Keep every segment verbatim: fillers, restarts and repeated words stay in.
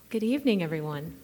Good evening, everyone.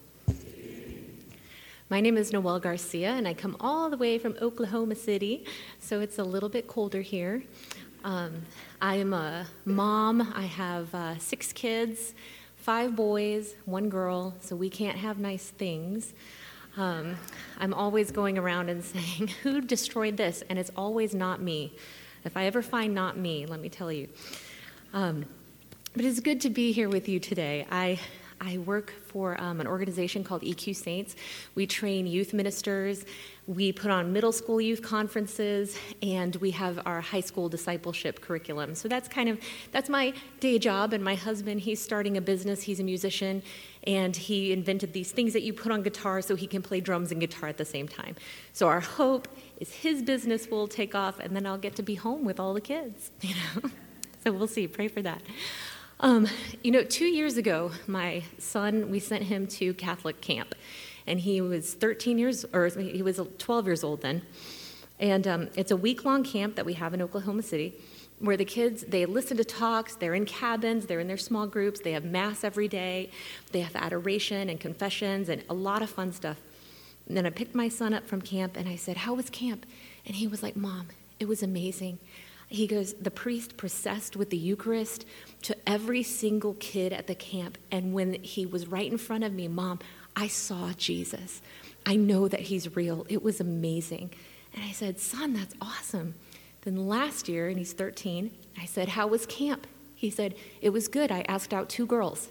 My name is Noelle Garcia, and I come all the way from Oklahoma City, so it's a little bit colder here. Um, I am a mom. I have uh, six kids, five boys, one girl, so we can't have nice things. Um, I'm always going around and saying, who destroyed this? And it's always not me. If I ever find not me, let me tell you. Um, but it's good to be here with you today. I I work for um, an organization called E Q Saints. We train youth ministers, we put on middle school youth conferences, and we have our high school discipleship curriculum. So that's kind of, that's my day job, and my husband, he's starting a business, he's a musician, and he invented these things that you put on guitar so he can play drums and guitar at the same time. So our hope is his business will take off, and then I'll get to be home with all the kids, you know? So we'll see, pray for that. Um, you know, two years ago, my son, we sent him to Catholic camp, and he was thirteen years, or he was twelve years old then, and um, it's a week-long camp that we have in Oklahoma City, where the kids, they listen to talks, they're in cabins, they're in their small groups, they have mass every day, they have adoration and confessions, and a lot of fun stuff. And then I picked my son up from camp, and I said, how was camp? And he was like, Mom, it was amazing. He goes, the priest processed with the Eucharist to every single kid at the camp. And when he was right in front of me, Mom, I saw Jesus. I know that he's real. It was amazing. And I said, son, that's awesome. Then last year, and he's thirteen, I said, how was camp? He said, it was good. I asked out two girls.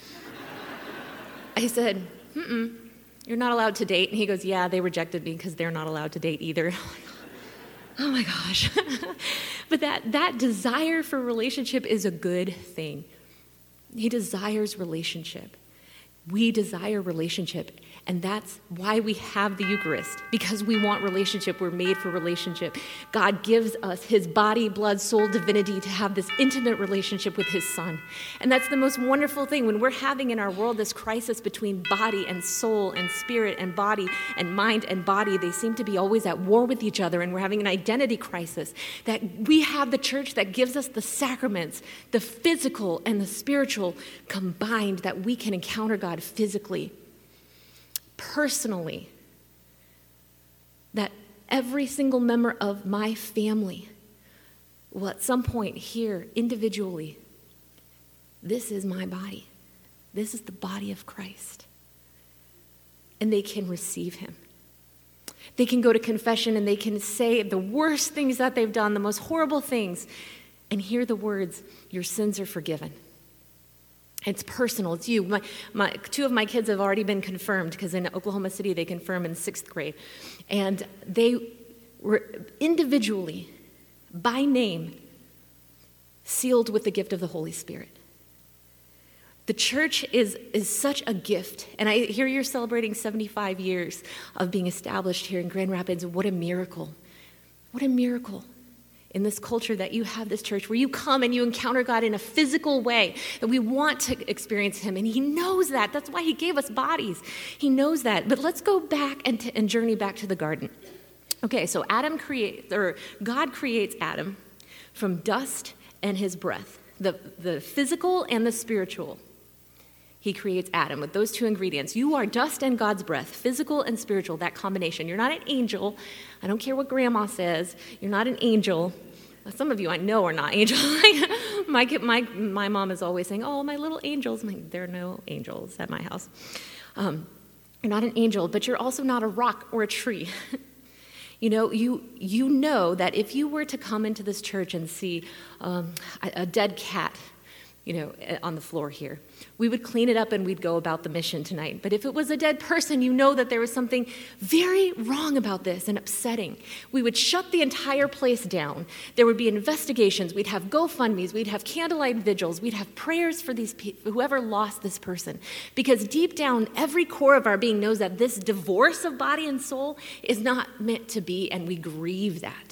I said, mm-mm, you're not allowed to date. And he goes, yeah, they rejected me because they're not allowed to date either. Oh my gosh. But that, that desire for relationship is a good thing. He desires relationship. We desire relationship, and that's why we have the Eucharist, because we want relationship. We're made for relationship. God gives us his body, blood, soul, divinity to have this intimate relationship with his son. And that's the most wonderful thing. When we're having in our world this crisis between body and soul and spirit and body and mind and body, they seem to be always at war with each other, and we're having an identity crisis, that we have the church that gives us the sacraments, the physical and the spiritual combined, that we can encounter God physically, personally, that every single member of my family will at some point hear individually, this is my body. This is the body of Christ. And they can receive him. They can go to confession and they can say the worst things that they've done, the most horrible things, and hear the words, your sins are forgiven. It's personal. It's you. My, my, two of my kids have already been confirmed, because in Oklahoma City they confirm in sixth grade. And they were individually, by name, sealed with the gift of the Holy Spirit. The church is, is such a gift. And I hear you're celebrating seventy-five years of being established here in Grand Rapids. What a miracle. What a miracle. In this culture that you have this church where you come and you encounter God in a physical way, that we want to experience him, and he knows that. That's why he gave us bodies. He knows that. But let's go back and, t- and journey back to the garden. Okay, so Adam creates, or God creates Adam from dust and his breath, the, the physical and the spiritual. He creates Adam with those two ingredients. You are dust and God's breath, physical and spiritual, that combination. You're not an angel. I don't care what grandma says. You're not an angel. Some of you I know are not angels. my, my, my mom is always saying, oh, my little angels. I'm like, there are no angels at my house. Um, you're not an angel, but you're also not a rock or a tree. You know, you you know that if you were to come into this church and see um, a, a dead cat, you know, on the floor here, we would clean it up and we'd go about the mission tonight. But if it was a dead person, you know that there was something very wrong about this and upsetting. We would shut the entire place down. There would be investigations. We'd have GoFundMes. We'd have candlelight vigils. We'd have prayers for these people, whoever lost this person. Because deep down, every core of our being knows that this divorce of body and soul is not meant to be, and we grieve that.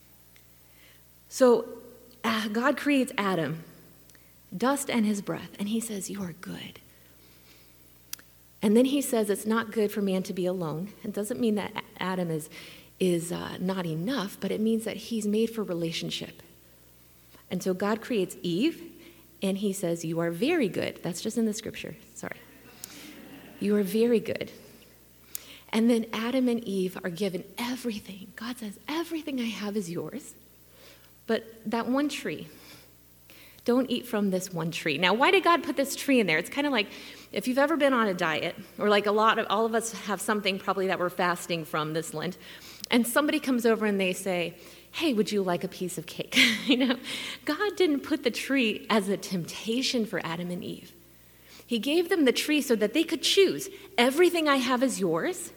So uh, God creates Adam, dust and his breath, and he says, you are good. And then he says it's not good for man to be alone. It doesn't mean that Adam is, is uh, not enough, but it means that he's made for relationship. And so God creates Eve, and he says, you are very good. That's just in the scripture, sorry. you are very good. And then Adam and Eve are given everything. God says, everything I have is yours. But that one tree, don't eat from this one tree. Now, why did God put this tree in there? It's kind of like if you've ever been on a diet, or like a lot of, all of us have something probably that we're fasting from this Lent, and somebody comes over and they say, hey, would you like a piece of cake? You know, God didn't put the tree as a temptation for Adam and Eve. He gave them the tree so that they could choose. Everything I have is yours,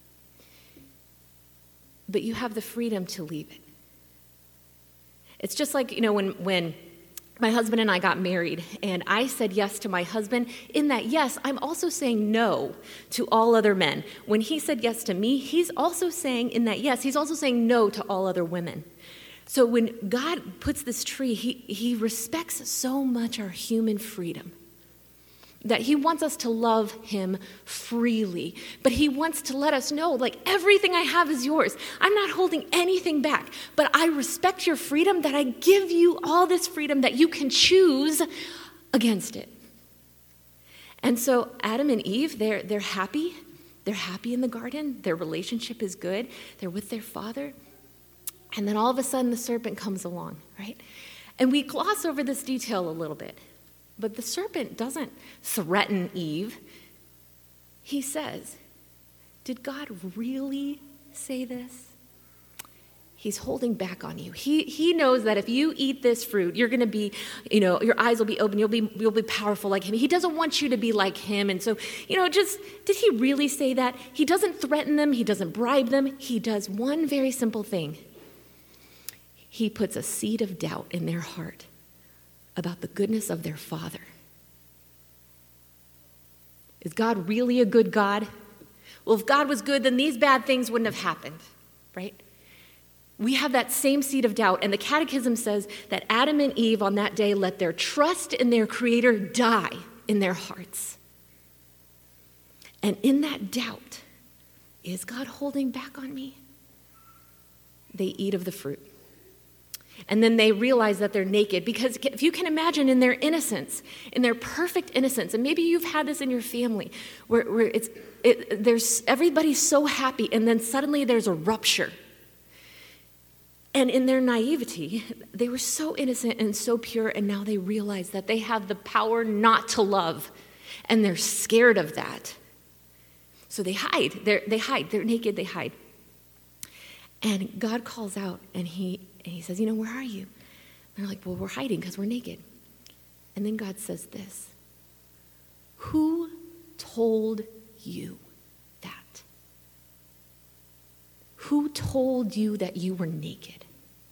but you have the freedom to leave it. It's just like, you know, when, when my husband and I got married, and I said yes to my husband. In that yes, I'm also saying no to all other men. When he said yes to me, he's also saying in that yes, he's also saying no to all other women. So when God puts this tree, he, he respects so much our human freedom that he wants us to love him freely. But he wants to let us know, like, everything I have is yours. I'm not holding anything back, but I respect your freedom, that I give you all this freedom that you can choose against it. And so Adam and Eve, they're, they're happy. They're happy in the garden. Their relationship is good. They're with their father. And then all of a sudden the serpent comes along, right? And we gloss over this detail a little bit. But the serpent doesn't threaten Eve. He says, did God really say this? He's holding back on you. He, he knows that if you eat this fruit, you're going to be, you know, your eyes will be open. You'll be, you'll be powerful like him. He doesn't want you to be like him. And so, you know, just, did he really say that? He doesn't threaten them. He doesn't bribe them. He does one very simple thing. He puts a seed of doubt in their heart about the goodness of their Father. Is God really a good God? Well, if God was good, then these bad things wouldn't have happened, right? We have that same seed of doubt, and the Catechism says that Adam and Eve on that day let their trust in their Creator die in their hearts. And in that doubt, is God holding back on me? They eat of the fruit. And then they realize that they're naked, because if you can imagine in their innocence, in their perfect innocence, and maybe you've had this in your family, where, where it's it, there's everybody's so happy, and then suddenly there's a rupture. And in their naivety, they were so innocent and so pure, and now they realize that they have the power not to love, and they're scared of that. So they hide. They're, they hide. They're naked. They hide. And God calls out, and he and he says, you know, where are you? And they're like, well, we're hiding because we're naked. And then God says this, who told you that? Who told you that you were naked?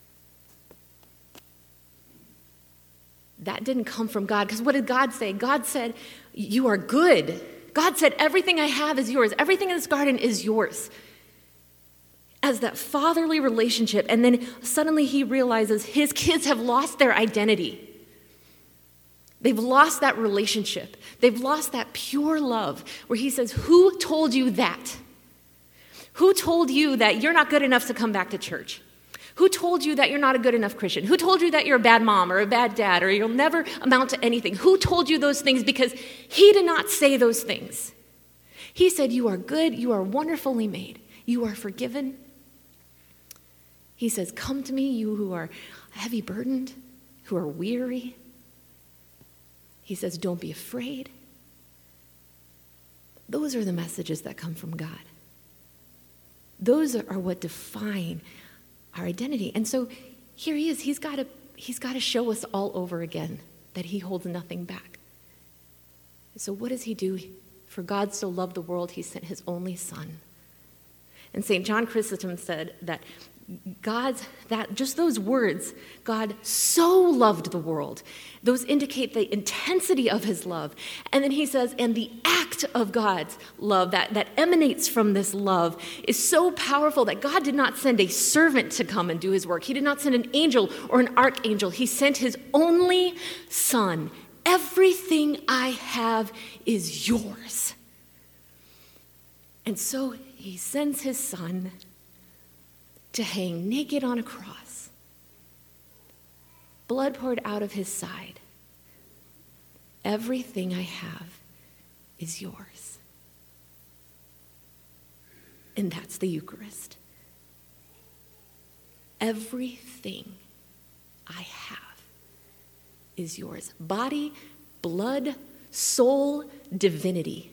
That didn't come from God, because what did God say? God said, you are good. God said, everything I have is yours. Everything in this garden is yours. As that fatherly relationship, and then suddenly he realizes his kids have lost their identity. They've lost that relationship. They've lost that pure love where he says, who told you that? Who told you that you're not good enough to come back to church? Who told you that you're not a good enough Christian? Who told you that you're a bad mom or a bad dad or you'll never amount to anything? Who told you those things? Because he did not say those things. He said, you are good, you are wonderfully made, you are forgiven. He says, come to me, you who are heavy burdened, who are weary. He says, don't be afraid. Those are the messages that come from God. Those are what define our identity. And so here he is. He's got to, he's got to show us all over again that he holds nothing back. So what does he do? For God so loved the world, he sent his only son. And Saint John Chrysostom said that God's, that just those words, God so loved the world, those indicate the intensity of his love. And then he says, and the act of God's love that, that emanates from this love is so powerful that God did not send a servant to come and do his work. He did not send an angel or an archangel. He sent his only son. Everything I have is yours. And so he sends his son to hang naked on a cross, blood poured out of his side. Everything I have is yours. and that's the Eucharist. Everything I have is yours. Body, blood, soul, divinity.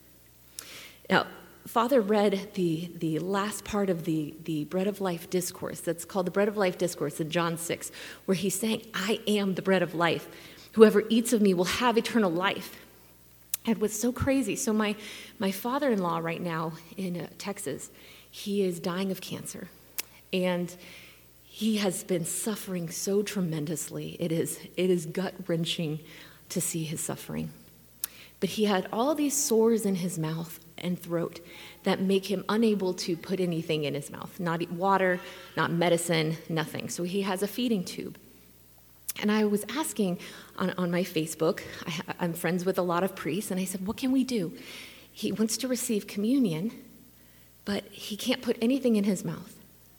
Now, Father read the, the last part of the, the Bread of Life discourse. That's called the Bread of Life discourse in John six, where he's saying, I am the bread of life. Whoever eats of me will have eternal life. And what's so crazy, so my, my father-in-law right now in uh, Texas, he is dying of cancer. And he has been suffering so tremendously. It is, it is gut-wrenching to see his suffering. But he had all these sores in his mouth and throat that make him unable to put anything in his mouth. Not water, not medicine, nothing. So he has a feeding tube. And I was asking on, on my Facebook, I, I'm friends with a lot of priests, and I said, what can we do? He wants to receive communion, but he can't put anything in his mouth.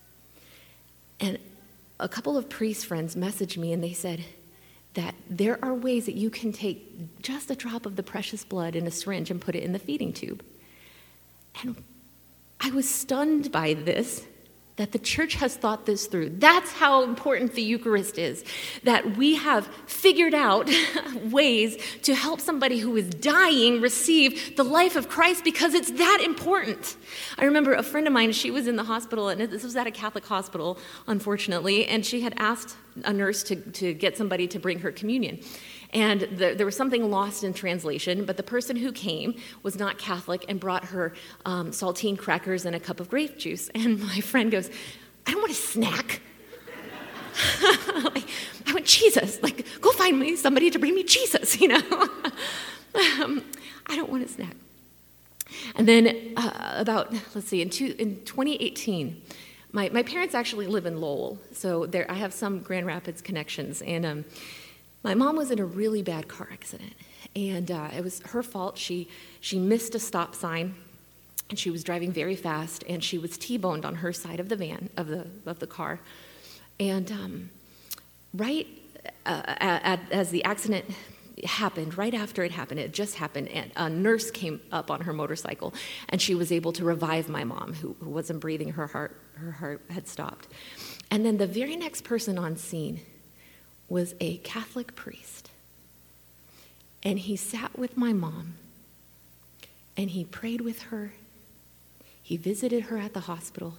And a couple of priest friends messaged me, and they said that there are ways that you can take just a drop of the precious blood in a syringe and put it in the feeding tube. And I was stunned by this, that the church has thought this through. That's how important the Eucharist is, that we have figured out ways to help somebody who is dying receive the life of Christ because it's that important. I remember a friend of mine, she was in the hospital, and this was at a Catholic hospital, unfortunately, and she had asked a nurse to, to get somebody to bring her communion. And the, there was something lost in translation, but the person who came was not Catholic and brought her um, saltine crackers and a cup of grape juice. And my friend goes, I don't want a snack. like, I want Jesus. Like, go find me somebody to bring me Jesus, you know. um, I don't want a snack. And then uh, about, let's see, in, two, in twenty eighteen, my, my parents actually live in Lowell. So there, I have some Grand Rapids connections. And um, my mom was in a really bad car accident, and uh, it was her fault. She she missed a stop sign, and she was driving very fast, and she was T-boned on her side of the van of the of the car. And um, right uh, at, as the accident happened, right after it happened, it just happened, and a nurse came up on her motorcycle, and she was able to revive my mom, who, who wasn't breathing. Her heart her heart had stopped. And then the very next person on scene was a Catholic priest. And he sat with my mom, and he prayed with her. He visited her at the hospital.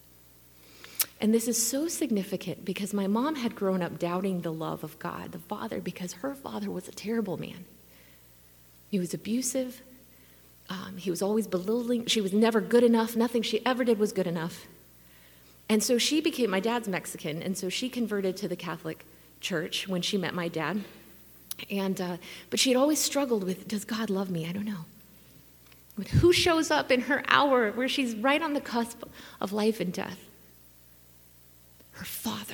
And this is so significant because my mom had grown up doubting the love of God, the Father, because her father was a terrible man. He was abusive. Um, he was always belittling. She was never good enough. Nothing she ever did was good enough. And so she became, my dad's Mexican, and so she converted to the Catholic Church when she met my dad. And uh, but she had always struggled with, does God love me? I don't know. With who shows up in her hour where she's right on the cusp of life and death? Her father,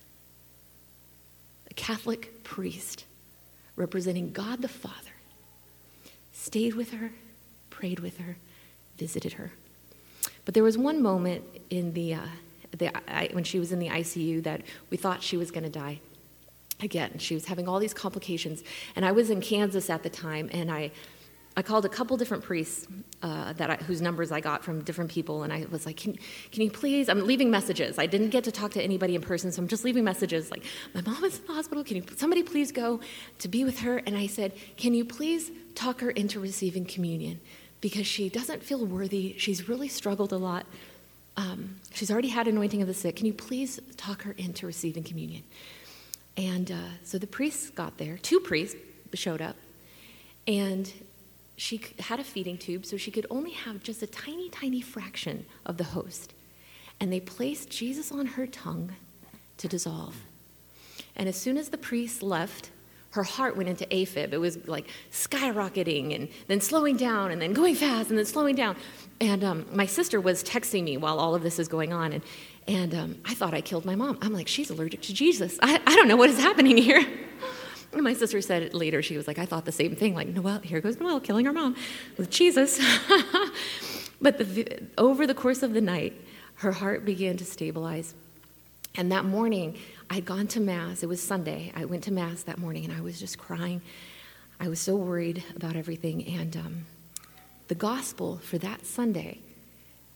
a Catholic priest representing God the Father, stayed with her, prayed with her, visited her. But there was one moment in the, uh, the I, when she was in the I C U that we thought she was going to die. Again, she was having all these complications, and I was in Kansas at the time, and I, I called a couple different priests uh, that I, whose numbers I got from different people, and I was like, can, can you please, I'm leaving messages. I didn't get to talk to anybody in person, so I'm just leaving messages like, my mom is in the hospital, can you, somebody please go to be with her? And I said, can you please talk her into receiving communion? Because she doesn't feel worthy, she's really struggled a lot. Um, she's already had anointing of the sick. Can you please talk her into receiving communion? And uh, so the priests got there. Two priests showed up. And she had a feeding tube, so she could only have just a tiny, tiny fraction of the host. And they placed Jesus on her tongue to dissolve. And as soon as the priests left, her heart went into AFib. It was like skyrocketing and then slowing down and then going fast and then slowing down. And um, my sister was texting me while all of this is going on. And, and um, I thought I killed my mom. I'm like, she's allergic to Jesus. I, I don't know what is happening here. And my sister said it later. She was like, I thought the same thing. Like, Noelle, here goes Noelle killing her mom with Jesus. But the, over the course of the night, her heart began to stabilize. And that morning, I'd gone to Mass. It was Sunday. I went to Mass that morning, and I was just crying. I was so worried about everything. And um, the gospel for that Sunday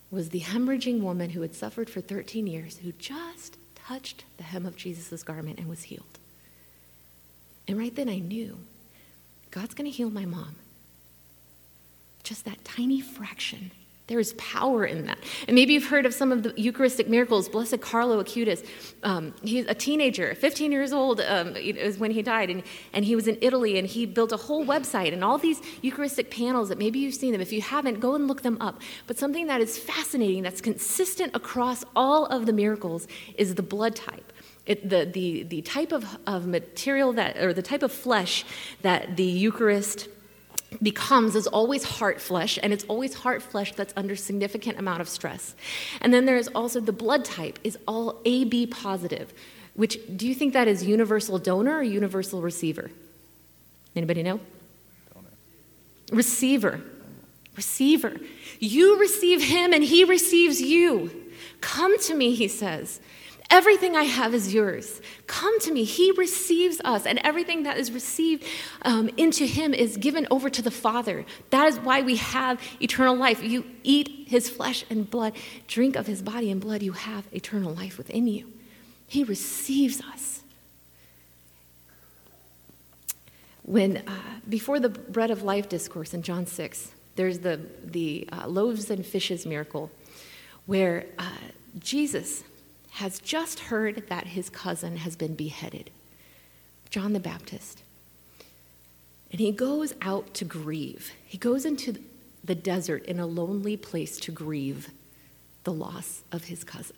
was the hemorrhaging woman who had suffered for thirteen years, who just touched the hem of Jesus' garment and was healed. And right then I knew, God's going to heal my mom. Just that tiny fraction. There is power in that. And maybe you've heard of some of the Eucharistic miracles. Blessed Carlo Acutis, um, he's a teenager, fifteen years old um, is when he died, and, and he was in Italy, and he built a whole website and all these Eucharistic panels that maybe you've seen them. If you haven't, go and look them up. But something that is fascinating, that's consistent across all of the miracles, is the blood type. It, the, the, the type of, of material that, or the type of flesh that the Eucharist becomes is always heart flesh, and it's always heart flesh that's under significant amount of stress. And then there's also the blood type is all A B positive, which, do you think that is universal donor or universal receiver? Anybody know? Donor. Receiver. Receiver. You receive him and he receives you. Come to me, he says. Everything I have is yours. Come to me. He receives us, and everything that is received um, into him is given over to the Father. That is why we have eternal life. You eat his flesh and blood, drink of his body and blood, you have eternal life within you. He receives us. When, uh, before the bread of life discourse in John six, there's the, the uh, loaves and fishes miracle, where uh, Jesus has just heard that his cousin has been beheaded, John the Baptist. And he goes out to grieve. He goes into the desert in a lonely place to grieve the loss of his cousin.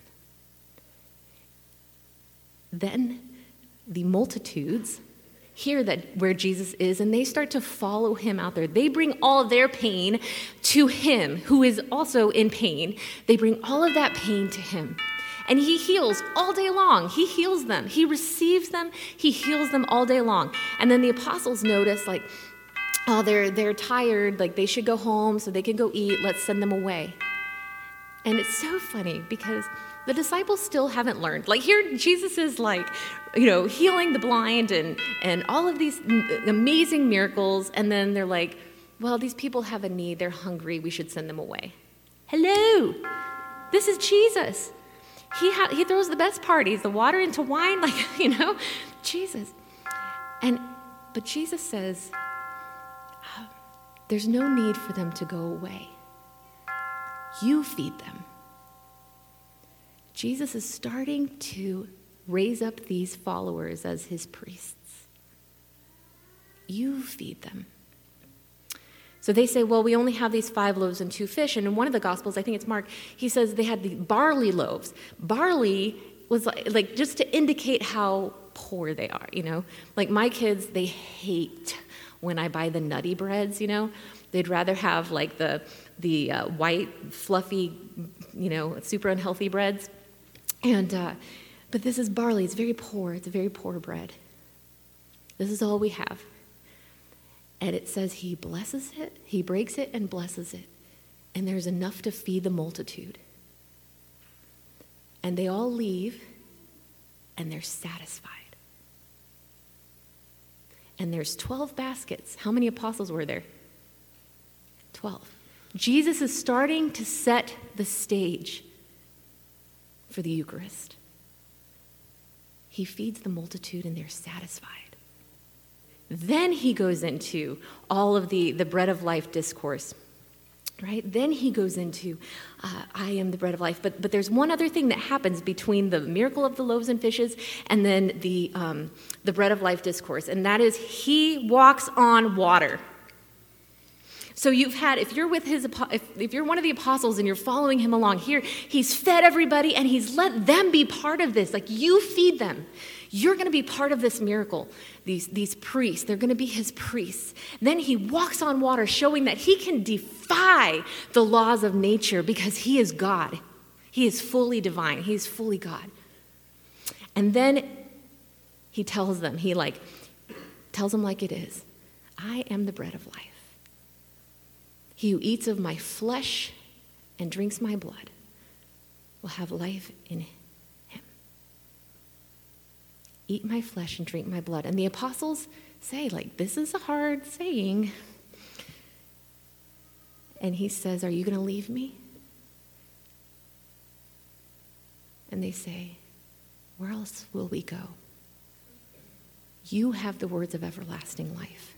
Then the multitudes hear that where Jesus is, and they start to follow him out there. They bring all of their pain to him, who is also in pain. They bring all of that pain to him. And he heals all day long. He heals them. He receives them. He heals them all day long. And then the apostles notice, like, oh, they're they're tired. Like, they should go home so they can go eat. Let's send them away. And it's so funny because the disciples still haven't learned. Like, here Jesus is, like, you know, healing the blind and, and all of these amazing miracles. And then they're like, well, these people have a need. They're hungry. We should send them away. Hello. This is Jesus. He ha- he throws the best parties, the water into wine, like, you know, Jesus. And but Jesus says, oh, there's no need for them to go away. You feed them. Jesus is starting to raise up these followers as his priests. You feed them. So they say, well, we only have these five loaves and two fish. And in one of the Gospels, I think it's Mark, he says they had the barley loaves. Barley was like, like just to indicate how poor they are, you know. Like my kids, they hate when I buy the nutty breads, you know. They'd rather have like the, the uh, white, fluffy, you know, super unhealthy breads. And uh, but this is barley. It's very poor. It's a very poor bread. This is all we have. And it says he blesses it, he breaks it and blesses it. And there's enough to feed the multitude. And they all leave, and they're satisfied. And there's twelve baskets. How many apostles were there? twelve. Jesus is starting to set the stage for the Eucharist. He feeds the multitude, and they're satisfied. Then he goes into all of the, the bread of life discourse, right? Then he goes into, uh, I am the bread of life. But but there's one other thing that happens between the miracle of the loaves and fishes and then the um, the bread of life discourse, and that is he walks on water. So you've had, if you're with his, if, if you're one of the apostles and you're following him along here, he's fed everybody and he's let them be part of this. Like, you feed them. You're going to be part of this miracle. These, these priests, they're going to be his priests. Then he walks on water, showing that he can defy the laws of nature because he is God. He is fully divine. He is fully God. And then he tells them, he like tells them like it is. I am the bread of life. He who eats of my flesh and drinks my blood will have life in him. Eat my flesh and drink my blood. And the apostles say, like, this is a hard saying. And he says, are you going to leave me? and they say, where else will we go? You have the words of everlasting life.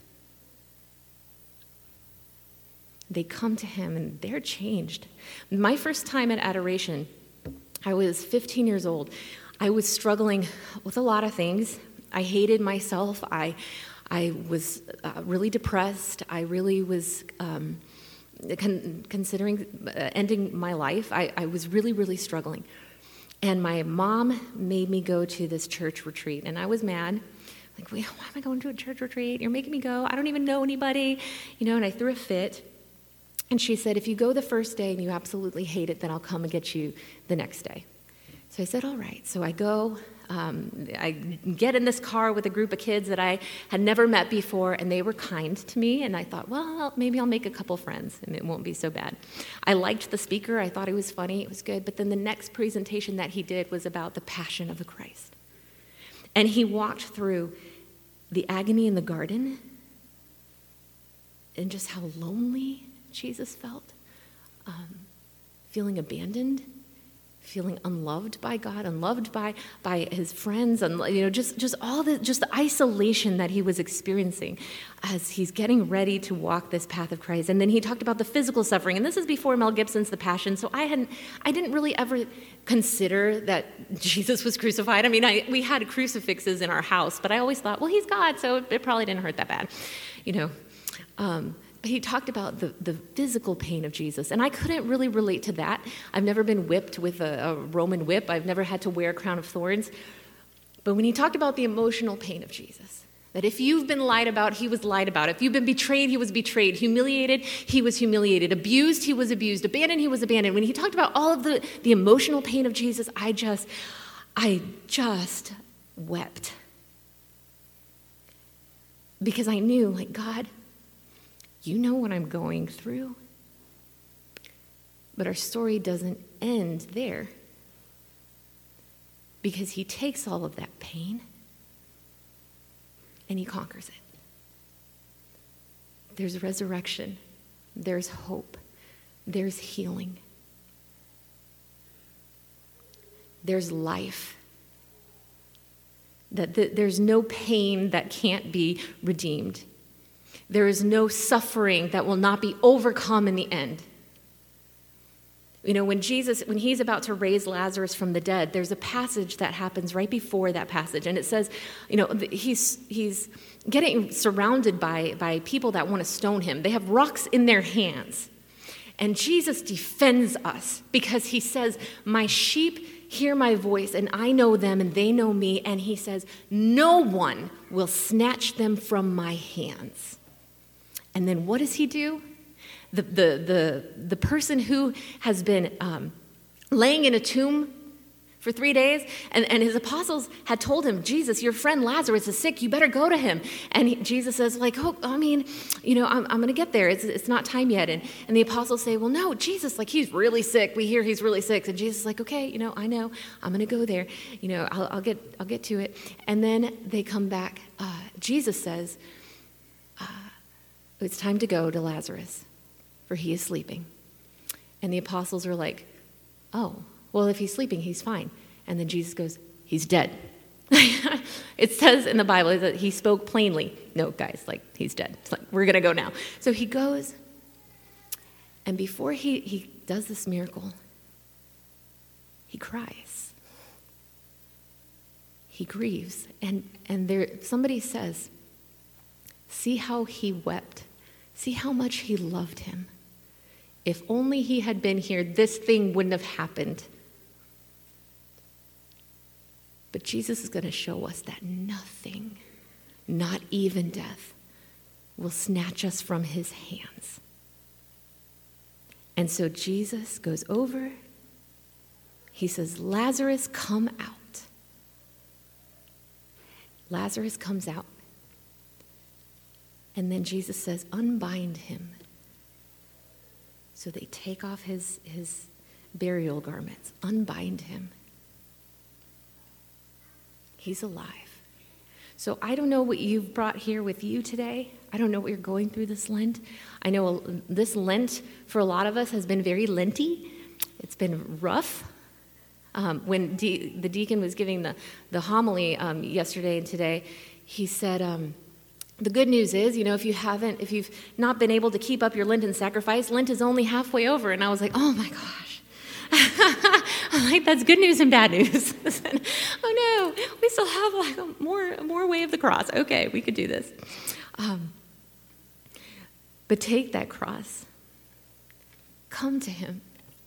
They come to him and they're changed. My first time at adoration, I was fifteen years old. I was struggling with a lot of things. I hated myself. I, I was uh, really depressed. I really was um, con- considering uh, ending my life. I, I was really, really struggling. And my mom made me go to this church retreat, and I was mad. Like, why am I going to a church retreat? You're making me go. I don't even know anybody. You know, and I threw a fit. And she said, if you go the first day and you absolutely hate it, then I'll come and get you the next day. So I said, all right. So I go, um, I get in this car with a group of kids that I had never met before, and they were kind to me. And I thought, well, maybe I'll make a couple friends, and it won't be so bad. I liked the speaker. I thought he was funny. It was good. But then the next presentation that he did was about the passion of the Christ. And he walked through the agony in the garden and just how lonely Jesus felt, um, feeling abandoned, feeling unloved by God, unloved by by his friends, and you know, just just all the just the isolation that he was experiencing as he's getting ready to walk this path of Christ. And then he talked about the physical suffering, and this is before Mel Gibson's The Passion. So I hadn't, I didn't really ever consider that Jesus was crucified. I mean, I, we had crucifixes in our house, but I always thought, well, he's God, so it, it probably didn't hurt that bad, you know. Um, He talked about the, the physical pain of Jesus, and I couldn't really relate to that. I've never been whipped with a, a Roman whip. I've never had to wear a crown of thorns. But when he talked about the emotional pain of Jesus, that if you've been lied about, he was lied about. If you've been betrayed, he was betrayed. Humiliated, he was humiliated. Abused, he was abused. Abandoned, he was abandoned. When he talked about all of the, the emotional pain of Jesus, I just, I just wept. Because I knew, like, God, you know what I'm going through. But our story doesn't end there. Because he takes all of that pain and he conquers it. There's resurrection. There's hope. There's healing. There's life. That the, there's no pain that can't be redeemed. There is no suffering that will not be overcome in the end. You know, when Jesus, when he's about to raise Lazarus from the dead, there's a passage that happens right before that passage. And it says, you know, he's he's getting surrounded by, by people that want to stone him. They have rocks in their hands. And Jesus defends us because he says, my sheep hear my voice, and I know them, and they know me. And he says, no one will snatch them from my hands. And then what does he do? The the the, the person who has been um, laying in a tomb for three days, and, and his apostles had told him, Jesus, your friend Lazarus is sick, you better go to him. And he, Jesus says, like, oh, I mean, you know, I'm, I'm going to get there. It's, it's not time yet. And, and the apostles say, well, no, Jesus, like, he's really sick. We hear he's really sick. And Jesus is like, okay, you know, I know. I'm going to go there. You know, I'll, I'll get I'll get to it. And then they come back. Uh, Jesus says, uh, it's time to go to Lazarus, for he is sleeping. And the apostles are like, oh, well, if he's sleeping, he's fine. And then Jesus goes, he's dead. It says in the Bible that he spoke plainly. No, guys, like, he's dead. It's like, we're going to go now. So he goes, and before he, he does this miracle, he cries. He grieves. And, and there somebody says, see how he wept. See how much he loved him. If only he had been here, this thing wouldn't have happened. But Jesus is going to show us that nothing, not even death, will snatch us from his hands. And so Jesus goes over. He says, Lazarus, come out. Lazarus comes out. And then Jesus says, unbind him. So they take off his, his burial garments, unbind him. He's alive. So I don't know what you've brought here with you today. I don't know what you're going through this Lent. I know this Lent for a lot of us has been very Lenty. It's been rough. Um, when de- the deacon was giving the, the homily um, yesterday and today, he said, um, the good news is, you know, if you haven't, if you've not been able to keep up your Lenten sacrifice, Lent is only halfway over. And I was like, oh my gosh. I'm like, that's good news and bad news. Oh no, we still have like a more, a more way of the cross. Okay, we could do this. Um, but take that cross. Come to him.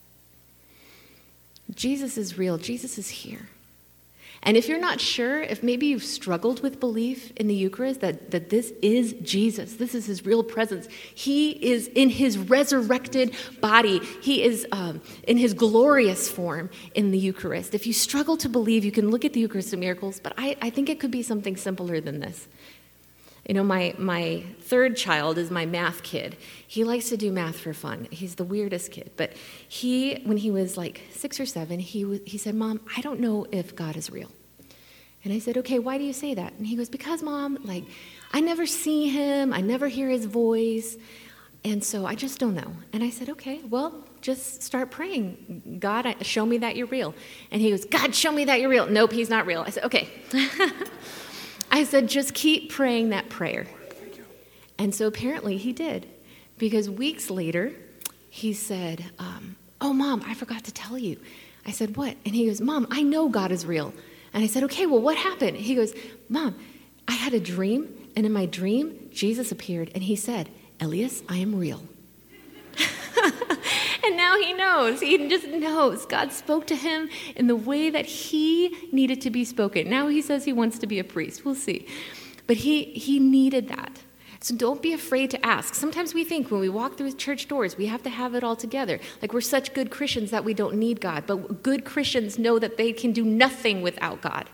Jesus is real. Jesus is here. And if you're not sure, if maybe you've struggled with belief in the Eucharist, that, that this is Jesus, this is his real presence. He is in his resurrected body. He is um, in his glorious form in the Eucharist. If you struggle to believe, you can look at the Eucharistic miracles, but I, I think it could be something simpler than this. You know, my, my third child is my math kid. He likes to do math for fun. He's the weirdest kid. But he, when he was like six or seven, he, w- he said, Mom, I don't know if God is real. And I said, okay, why do you say that? And he goes, because, Mom, like, I never see him. I never hear his voice. And so I just don't know. And I said, okay, well, just start praying. God, I, show me that you're real. And he goes, God, show me that you're real. Nope, he's not real. I said, okay. I said, just keep praying that prayer. And so apparently he did, because weeks later, he said, um, oh, Mom, I forgot to tell you. I said, what? And he goes, Mom, I know God is real. And I said, okay, well, what happened? He goes, Mom, I had a dream, and in my dream, Jesus appeared, and he said, Elias, I am real. And now he knows. He just knows. God spoke to him in the way that he needed to be spoken. Now he says he wants to be a priest. We'll see. But he, he needed that. So don't be afraid to ask. Sometimes we think when we walk through church doors, we have to have it all together. Like we're such good Christians that we don't need God. But good Christians know that they can do nothing without God.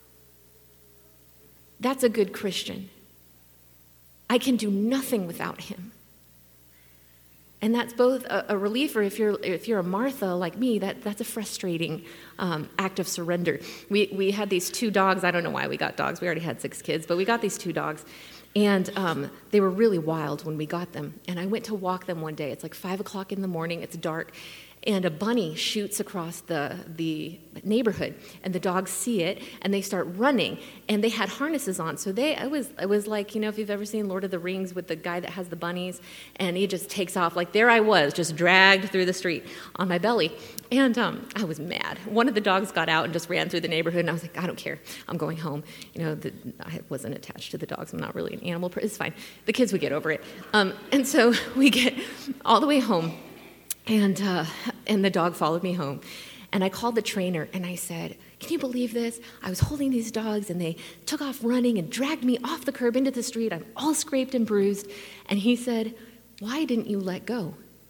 That's a good Christian. I can do nothing without him. And that's both a, a relief, or if you're if you're a Martha like me, that, that's a frustrating um, act of surrender. We we had these two dogs. I don't know why we got dogs. We already had six kids, but we got these two dogs. And um, they were really wild when we got them. And I went to walk them one day. It's like five o'clock in the morning. It's dark. And a bunny shoots across the, the neighborhood, and the dogs see it, and they start running. And they had harnesses on, so they I was I was like, you know, if you've ever seen Lord of the Rings with the guy that has the bunnies, and he just takes off. Like there I was, just dragged through the street on my belly, and um, I was mad. One of the dogs got out and just ran through the neighborhood, and I was like, I don't care, I'm going home. You know, the, I wasn't attached to the dogs. I'm not really an animal person. It's fine. The kids would get over it. Um, and so we get all the way home. And uh, and the dog followed me home. And I called the trainer, and I said, can you believe this? I was holding these dogs, and they took off running and dragged me off the curb into the street. I'm all scraped and bruised. And he said, why didn't you let go?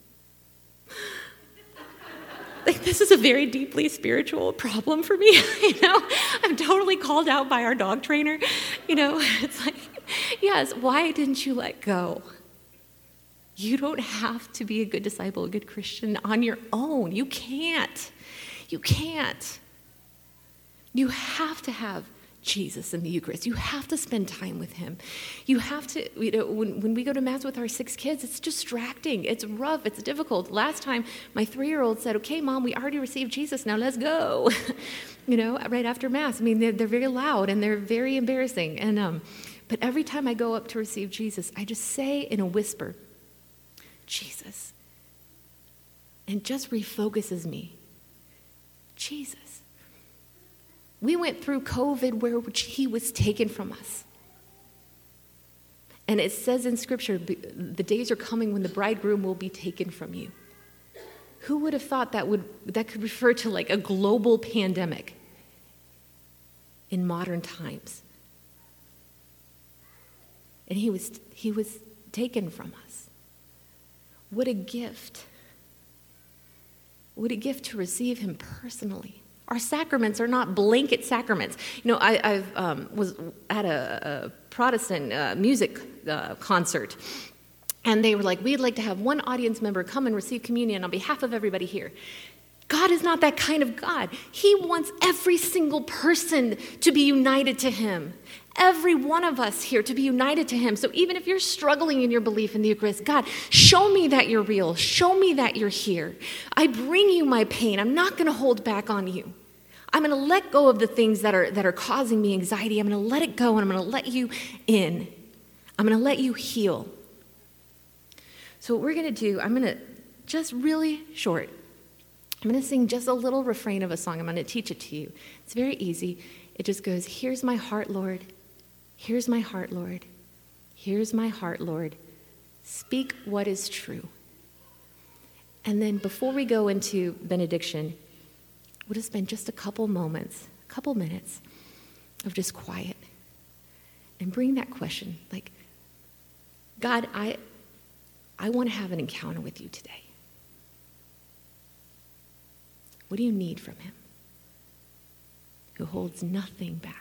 Like, this is a very deeply spiritual problem for me. You know, I'm totally called out by our dog trainer. You know, it's like, yes, why didn't you let go? You don't have to be a good disciple, a good Christian on your own. You can't. You can't. You have to have Jesus in the Eucharist. You have to spend time with him. You have to, you know, when, when we go to Mass with our six kids, it's distracting. It's rough. It's difficult. Last time, my three-year-old said, okay, Mom, we already received Jesus. Now let's go. You know, right after Mass. I mean, they're, they're very loud, and they're very embarrassing. And um, but every time I go up to receive Jesus, I just say in a whisper, Jesus. And just refocuses me. Jesus. We went through COVID where he was taken from us. And it says in Scripture, the days are coming when the bridegroom will be taken from you. Who would have thought that would that could refer to like a global pandemic in modern times? And he was he was taken from us. What a gift. What a gift to receive him personally. Our sacraments are not blanket sacraments. You know, I I've, um, was at a, a Protestant uh, music uh, concert, and they were like, we'd like to have one audience member come and receive communion on behalf of everybody here. God is not that kind of God. He wants every single person to be united to him. Every one of us here to be united to him. So even if you're struggling in your belief in the Eucharist, God, show me that you're real. Show me that you're here. I bring you my pain. I'm not going to hold back on you. I'm going to let go of the things that are, that are causing me anxiety. I'm going to let it go, and I'm going to let you in. I'm going to let you heal. So what we're going to do, I'm going to, just really short, I'm going to sing just a little refrain of a song. I'm going to teach it to you. It's very easy. It just goes, here's my heart, Lord. Here's my heart, Lord. Here's my heart, Lord. Speak what is true. And then before we go into benediction, we'll just spend just a couple moments, a couple minutes of just quiet and bring that question, like, God, I, I want to have an encounter with you today. What do you need from him, who holds nothing back?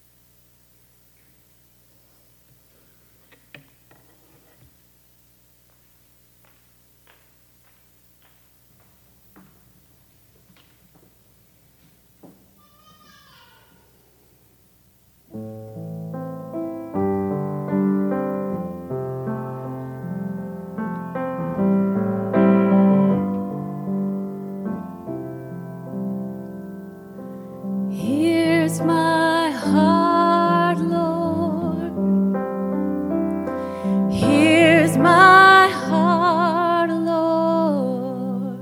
Here's my heart, Lord. Here's my heart, Lord.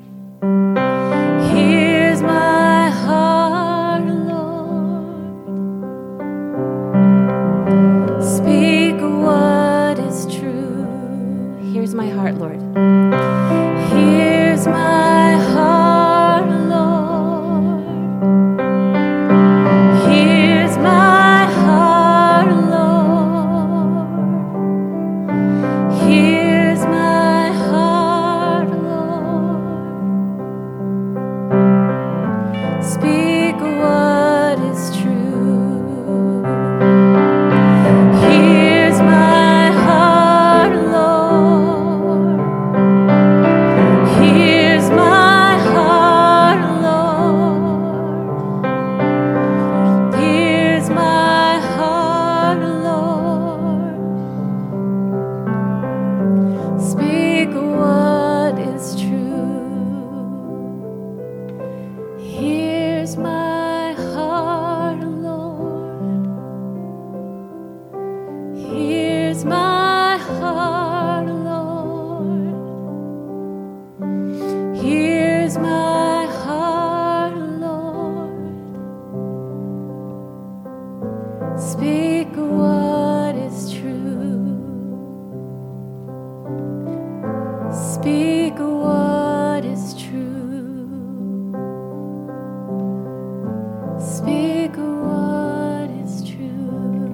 Here's my heart, Lord. Speak what is true. Here's my heart, Lord. Here's my heart, Lord. Here's my heart, Lord. Here's my heart, Lord. Speak what is true. Here's my heart, Lord. Here's my heart, Lord. Here's my heart, Lord. Speak what is true. Here's my heart, Lord. Here's my heart, Lord. Here's my heart, Lord. Speak what is true. Speak what is true. Speak what is true.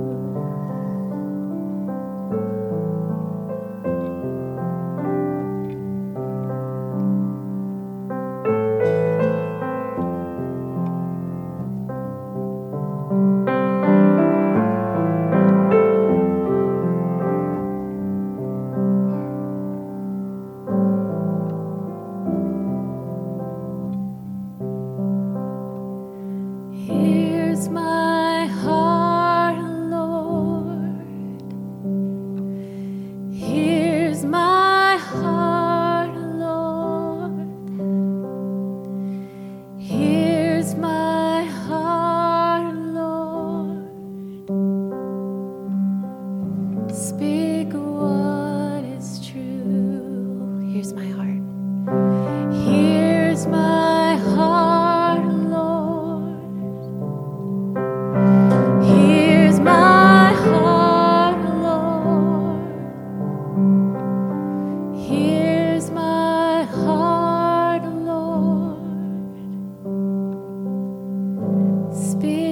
Here's my heart, Lord. Here's my heart, Lord. Here's my heart, Lord. Speak what is true. Here's my heart. Here's my heart, Lord. Here's my heart, Lord. Here's my heart, Lord. Speak